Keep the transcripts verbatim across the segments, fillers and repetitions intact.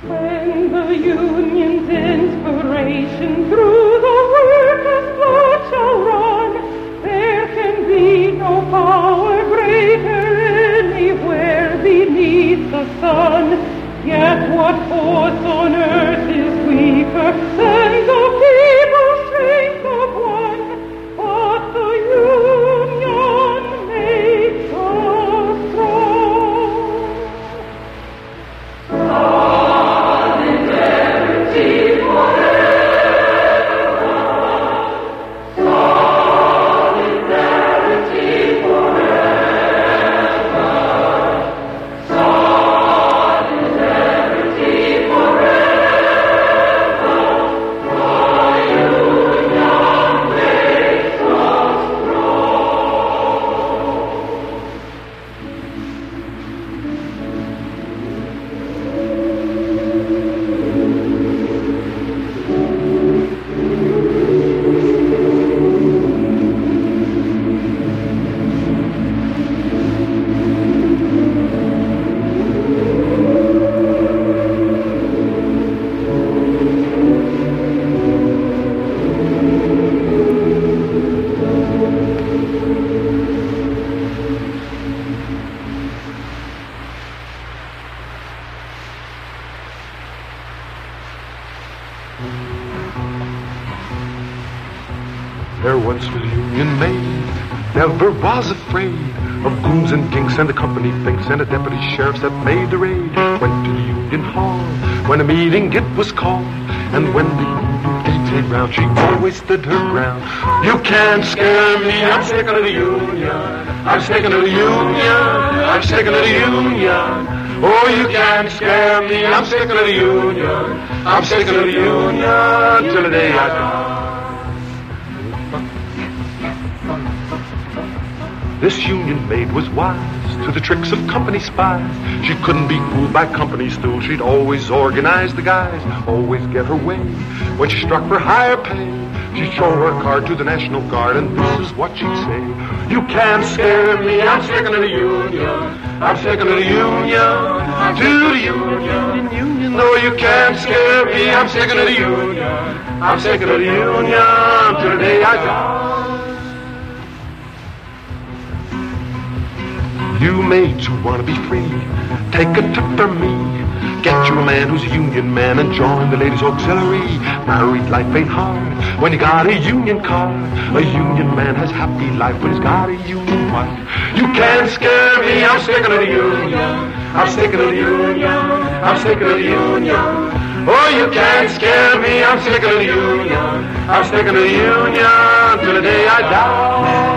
When the union's inspiration through the workers' blood shall run, there can be no power greater anywhere beneath the sun. Yet what force on earth is weaker than the feeble strength of one? But the union makes us strong. Solidarity forever. Solidarity forever. Solidarity forever. The union makes us There once was Union made, never was afraid of goons and ginks and the company finks and the deputy sheriffs that made the raid. Went to the Union Hall when a meeting it was called, and when the Union came round, she always stood her ground. You can't scare me, I'm sticking to the Union. I'm sticking to the Union. I'm sticking to the Union. Oh, you can't scare me, I'm sticking to the Union. I'm sticking to the Union till the day I die. This Union maid was wise to the tricks of company spies. She couldn't be fooled by company stool. She'd always organize the guys, always get her way. When she struck for higher pay, she'd show her card to the National Guard, and this is what she'd say. You can't scare me, I'm sticking to the Union. I'm sticking to the Union, to the Union, Union. No, you can't scare me, I'm sticking to the Union. I'm sticking to the Union till the day I die. You maids who want to be free, take a tip from me. Get you a man who's a union man and join the ladies' auxiliary. Married life ain't hard when you got a union card. A union man has happy life when he's got a union wife. You can't scare me, I'm sticking to the Union. I'm sticking to the Union. I'm sticking to the Union. Oh, you can't scare me, I'm sticking to the Union. I'm sticking to the Union till the day I die.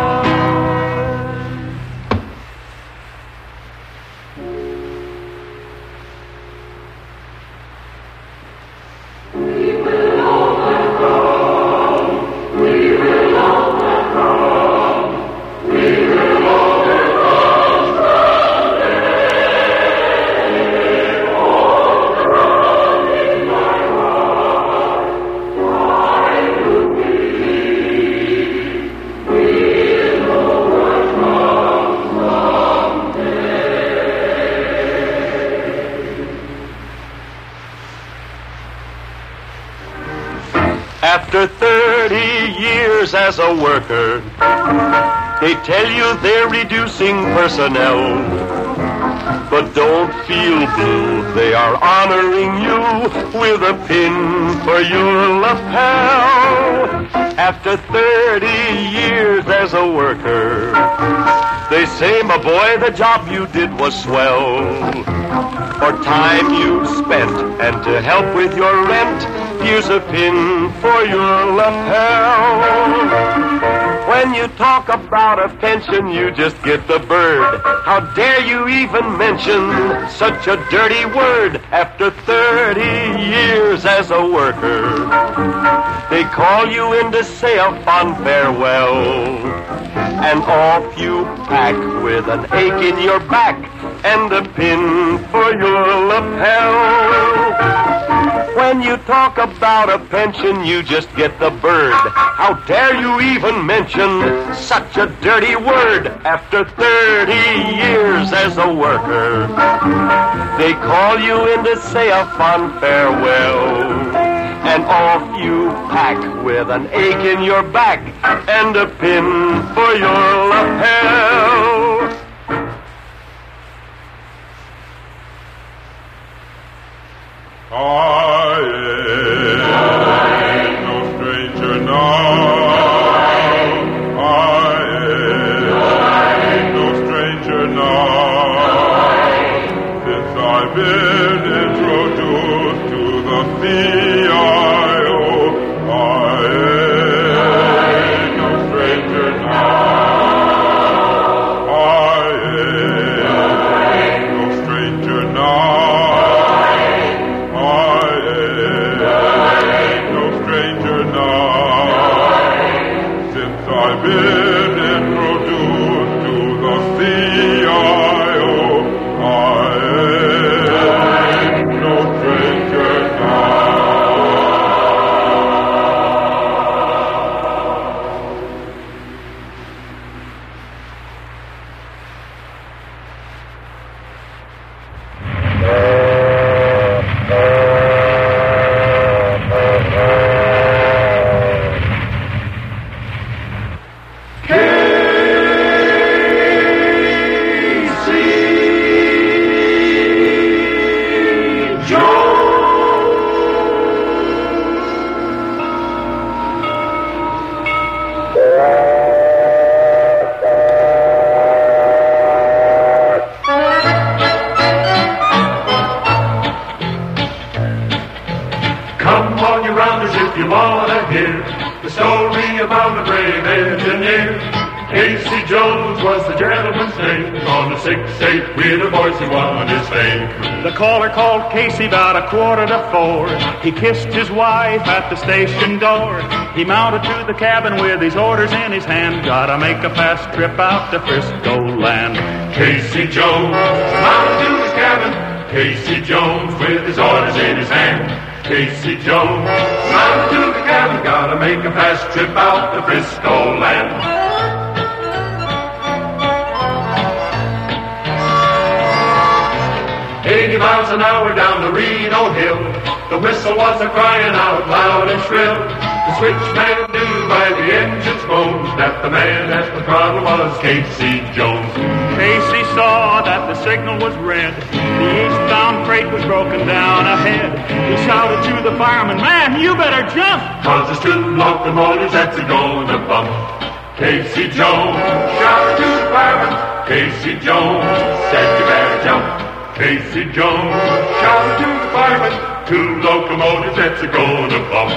After thirty years as a worker, they tell you they're reducing personnel. But don't feel blue, they are honoring you with a pin for your lapel. After thirty years as a worker, they say, my boy, the job you did was swell. For time you spent and to help with your rent, here's a pin for your lapel. When you talk about a pension, you just get the bird. How dare you even mention such a dirty word? After thirty years as a worker, they call you in to say a fond farewell. And off you pack with an ache in your back and a pin for your lapel. when you talk about a pension, you just get the bird. How dare you even mention such a dirty word? After thirty years as a worker, they call you in to say a fond farewell. And off you pack with an ache in your back and a pin for your lapel. I ain't no stranger now. I ain't no stranger now. Since I've been introduced to the C I O, I ain't no stranger now. I ain't no stranger now. I've been introduced to the C I O. I ain't no stranger Come on, you rounders, if you want to hear the story about a brave engineer. Casey Jones was the gentleman's name. On a six eight wheeler voice he won his fame. The caller called Casey about a quarter to four. He kissed his wife at the station door. He mounted to the cabin with his orders in his hand. Gotta make a fast trip out to Frisco land. Casey Jones mounted to his cabin. Casey Jones with his orders in his hand. Casey Jones mounted to the cabin. Gotta make a fast trip out to Frisco land. Eighty miles an hour down the Reno Hill. The whistle was a crying out loud and shrill. The switchman knew by the engine's moans that the man at the throttle was Casey Jones. Casey saw that the signal was red. The eastbound freight was broken down ahead. He shouted to the fireman, "Man, you better jump, 'cause there's two locomotives that's a-gonna bump." Casey Jones shouted to the fireman. Casey Jones said, "You better jump." Casey Jones shouted to the fireman, "Two locomotives that's a-gonna bump."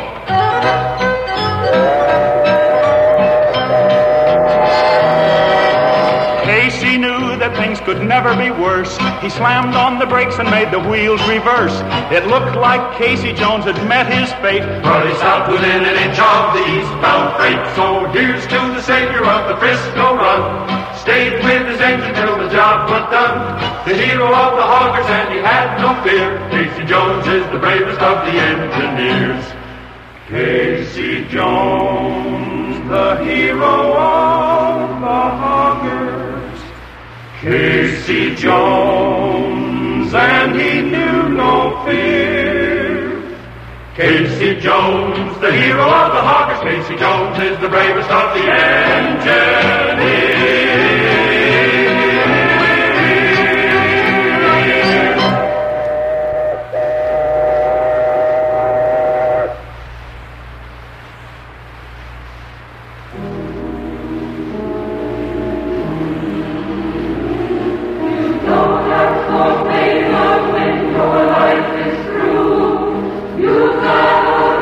Casey knew that things could never be worse. He slammed on the brakes and made the wheels reverse. It looked like Casey Jones had met his fate, but he stopped within an inch of the eastbound freight. So here's to the savior of the Frisco run. Stayed with his engine till the job was done. The hero of the hoggers, and he had no fear. Casey Jones is the bravest of the engineers. Casey Jones, the hero of the hoggers. Casey Jones, and he knew no fear. Casey Jones, the hero of the hoggers. Casey Jones is the bravest of the engineers.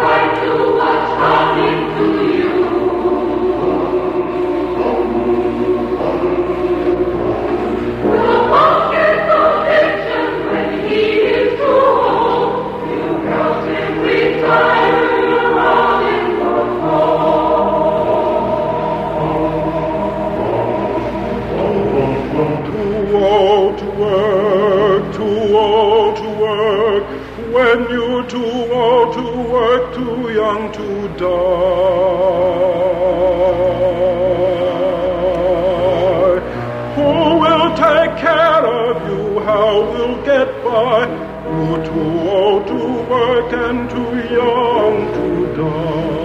You work, when you're too old to work, too young to die. Who will take care of you? How will get by? You're too old to work and too young to die.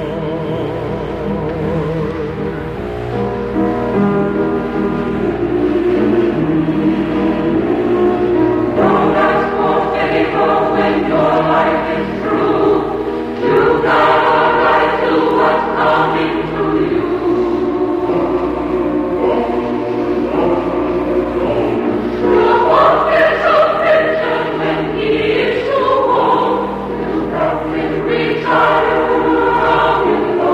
Don't ask for favor when your life is through. You got a right to what's coming to you. You won't get so pension when he is too old. You got to retire around in the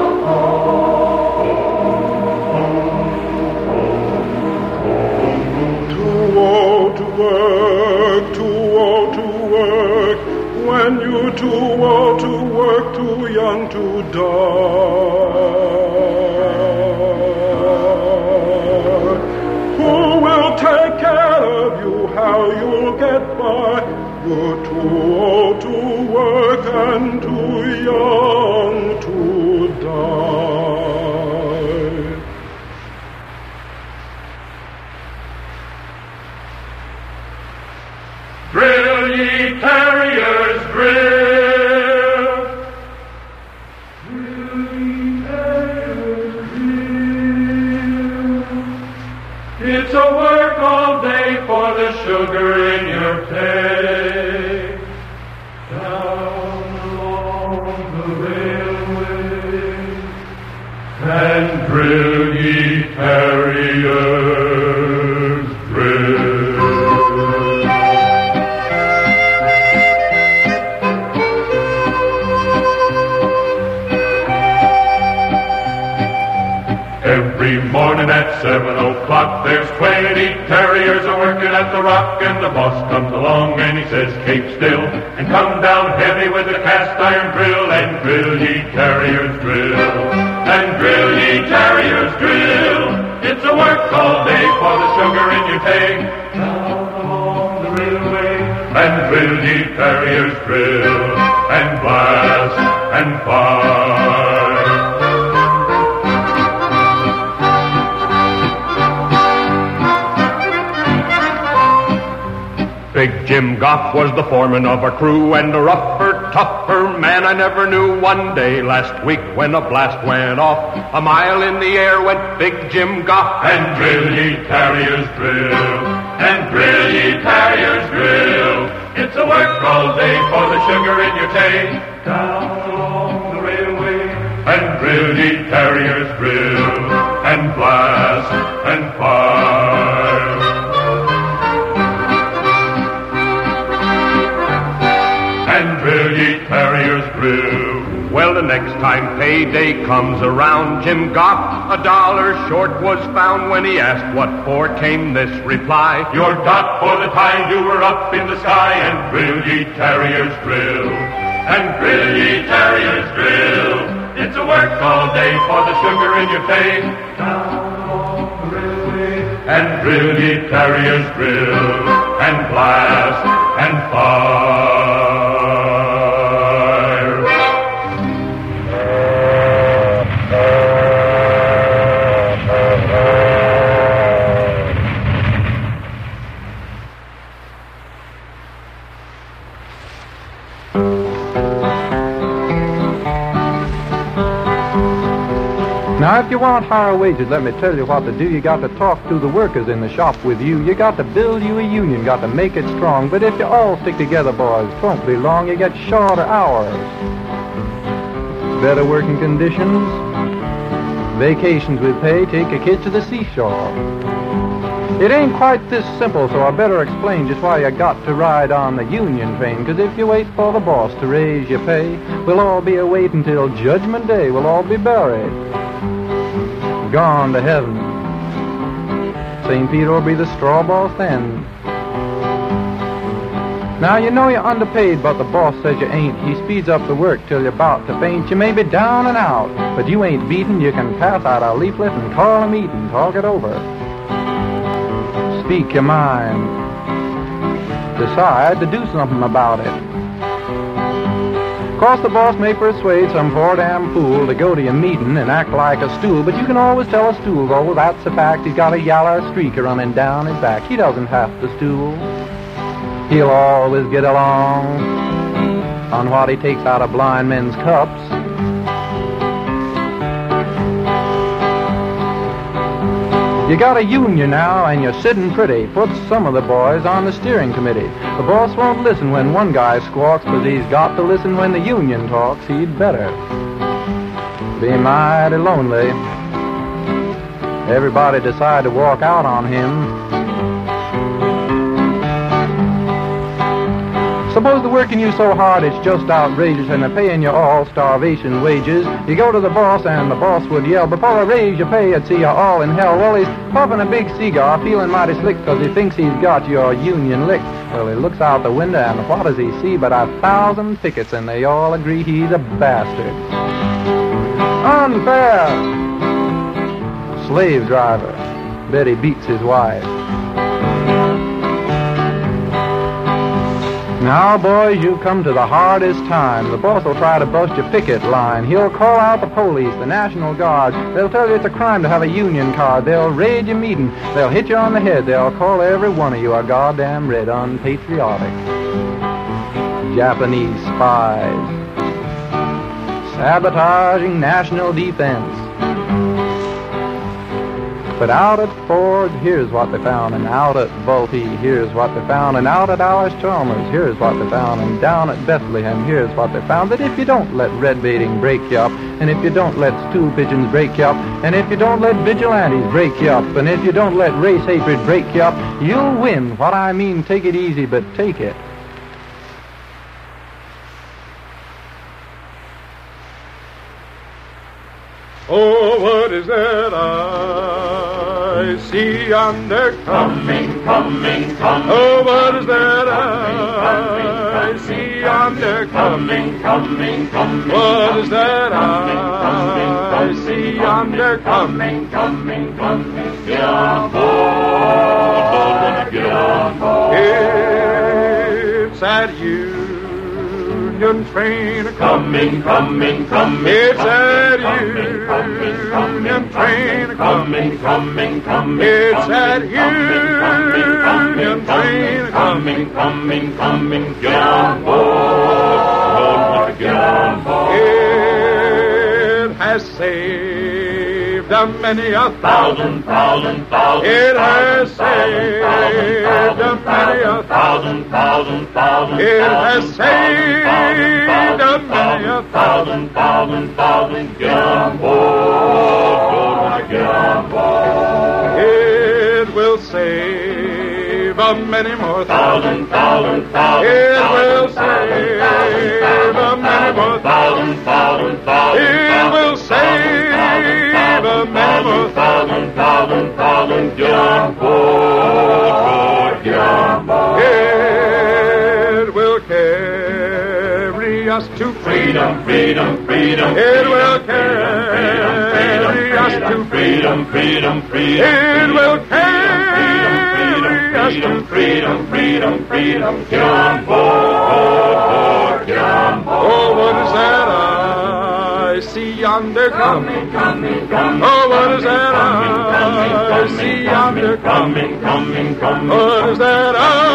Too old to work, too old to work, when you're too old to work, too young to die. Who will take care of you? How you'll get by? You're too old to work and too young to die. Drill, ye terriers, drill. Drill, ye terriers, drill. It's a work all day for the sugar in your pay. Down along the railway. And drill, ye terriers, drill. Every morning at seven o'clock, there's twenty terriers a working at the rock, and the boss comes along and he says, "Keep still, and come down heavy with the cast iron drill, and drill ye terriers, drill, and drill ye terriers, drill. It's a work all day for the sugar in your pay. Down along the railway, and drill ye terriers, drill, and blast and fire." Big Jim Goff was the foreman of our crew, and a rougher, tougher man I never knew. One day last week when a blast went off, a mile in the air went Big Jim Goff. And drill ye terriers, drill, and drill ye terriers, drill. It's a work all day for the sugar in your tay. Down along the railway, and drill ye terriers, drill, and blast and fire. And drill ye terriers, drill. Well, the next time payday comes around, Jim Goff a dollar short was found. When he asked what for, came this reply: "Your dot for the time you were up in the sky." And drill ye terriers, drill, and drill ye terriers, drill. It's a work all day for the sugar in your pay. Down along the railway, and drill ye terriers, drill, and blast and fire. Now, if you want higher wages, let me tell you what to do. You got to talk to the workers in the shop with you. You got to build you a union, got to make it strong. But if you all stick together, boys, it won't be long. You get shorter hours, better working conditions, vacations with pay, take your kids to the seashore. It ain't quite this simple, so I better explain just why you got to ride on the union train. Because if you wait for the boss to raise your pay, we'll all be awaiting till Judgment Day. We'll all be buried, gone to heaven. Saint Peter will be the straw boss then. Now, you know you're underpaid, but the boss says you ain't. He speeds up the work till you're about to faint. You may be down and out, but you ain't beaten. You can pass out a leaflet and call a meeting, talk it over. Speak your mind. Decide to do something about it. Of course, the boss may persuade some poor damn fool to go to your meeting and act like a stool, but you can always tell a stool, oh, that's a fact. He's got a yaller streak running down his back. He doesn't have to stool. He'll always get along on what he takes out of blind men's cups. You got a union now, and you're sitting pretty. Put some of the boys on the steering committee. The boss won't listen when one guy squawks, but he's got to listen when the union talks. He'd better be mighty lonely. Everybody decide to walk out on him. Suppose they're working you so hard it's just outrageous, and they're paying you all starvation wages. You go to the boss and the boss would yell, before I raise your pay I'd see you all in hell. Well, he's puffing a big cigar, feeling mighty slick, cause he thinks he's got your union licked. Well, he looks out the window and what does he see but a thousand pickets, and they all agree he's a bastard. Unfair! Slave driver. Bet he beats his wife. Now, boys, you've come to the hardest time. The boss will try to bust your picket line. He'll call out the police, the National Guard. They'll tell you it's a crime to have a union card. They'll raid your meeting. They'll hit you on the head. They'll call every one of you a goddamn red unpatriotic. Japanese spies. Sabotaging national defense. But out at Ford, here's what they found, and out at Vultee, here's what they found, and out at Allis-Chalmers, here's what they found, and down at Bethlehem, here's what they found, that if you don't let red baiting break you up, and if you don't let stool pigeons break you up, and if you don't let vigilantes break you up, and if you don't let race hatred break you up, you'll win. What I mean, take it easy, but take it. Oh, what is that I see yonder Coming, coming, coming. Oh, what is that Coming, I coming, see yonder Coming, coming, coming. What is that Coming, I coming, see yonder coming, coming, coming. Get on board, get on board. It's that Union train Coming, coming, coming. It's that coming, coming, Union train coming, coming, coming. It's that Union coming, train coming, coming, coming. Get on board, get on board. It has saved a many a Thousand, thousand, thousand. It has saved thousand, a many a thousand, thousand, thousand. It has saved a many a thousand, thousand, thousand. Get on board, get on board. It will save a many more Thousand, thousand, thousand. It will save a many more thousand, thousand, thousand. It will save a many more thousand, thousand, thousand. Get on board, get on board. It will carry us to Freedom, freedom, freedom. It will carry us to freedom, freedom, freedom. It will carry us to freedom, freedom, freedom. Get on board, get on board. Oh, what is that I see yonder coming? Coming, coming. Oh, what is that I see yonder coming? Coming, coming. What is that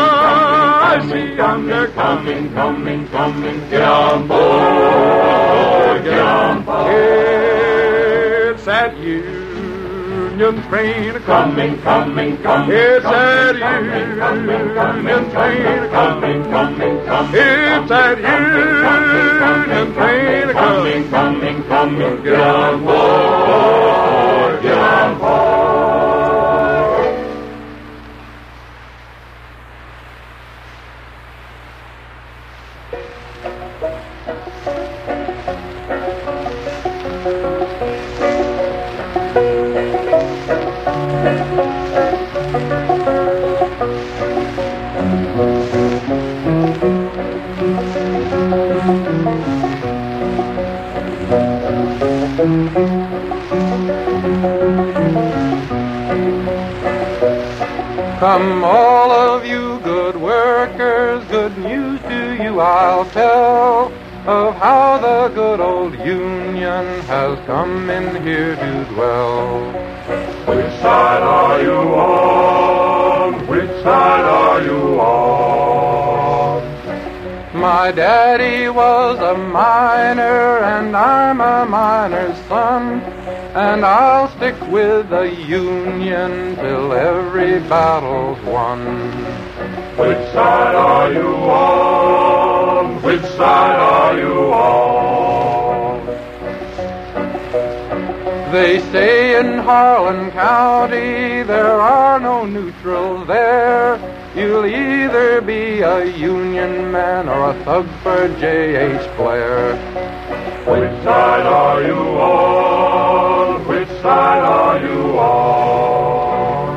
I see yonder coming? Coming, coming. Get on board, get on board. It's that Union train Coming, coming, coming. It's that coming, coming, Union train coming, coming, coming. It's that Union train Coming, coming, coming. Get on board, get on board. Come, all of you good workers, good news to you I'll tell. of how the good old Union has come in here to dwell. Which side are you on? Which side are you on? My daddy was a miner, and I'm a miner's son, and I'll stick with the Union till every battle's won. Which side are you on? Which side are you on? They say in Harlan County there are no neutrals there. You'll either be a Union man or a thug for J H Blair. Which side are you on? Which side are you on?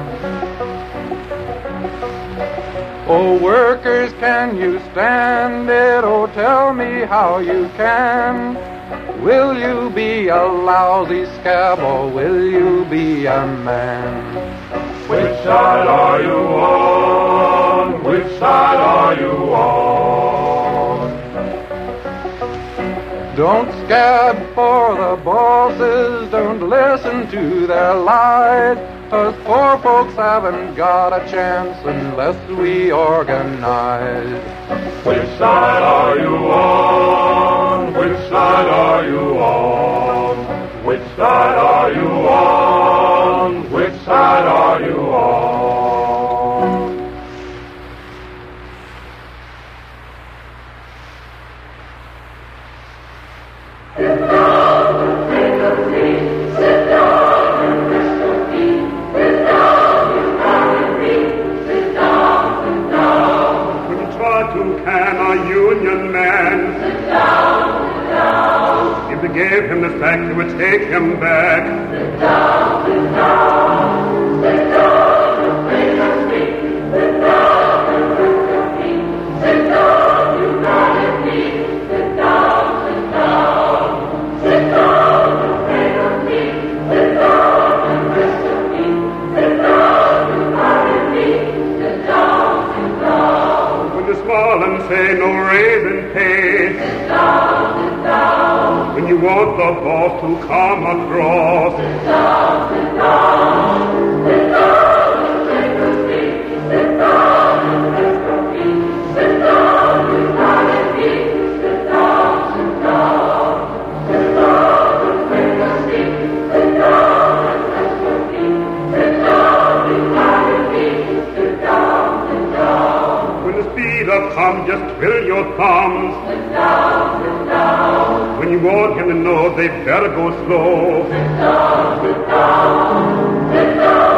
Oh, workers, can you stand it? Oh, tell me how you can. Will you be a lousy scab or will you be a man? Which side are you on? Which side are you on? Don't scab for the bosses, don't listen to their lies, 'cause poor folks haven't got a chance unless we organize. Which side are you on? Which side are you on? Which side are you on? Which side are you on? Sit down and take a seat. Sit down and rest your feet. Sit down, you marry me. Sit down, sit down. Couldn't try to can a Union man. Sit down, sit down. If they gave him the sack, they would take him back. Sit down, sit down. Sit down and take a seat. Sit down and rest your feet. Sit down, you marry me. Sit down, sit down. Sit down and take a seat. Sit down and rest your feet. Sit down, you marry me. Sit down, sit down. When you smile and say no raise in pay. Sit down, sit down. When you want the boss to come across. Sit down, sit down. Sit down and take a seat. Sit down and rest your feet. Sit down, you marry me. Sit down, sit down. Sit down and take a seat. Sit down and rest your feet. Sit down, you marry me. Sit down, sit down. When the speed up comes, just twiddle your thumbs. Sit down, sit down. When you want him to know, they better go slow. Sit down, sit down. Sit down.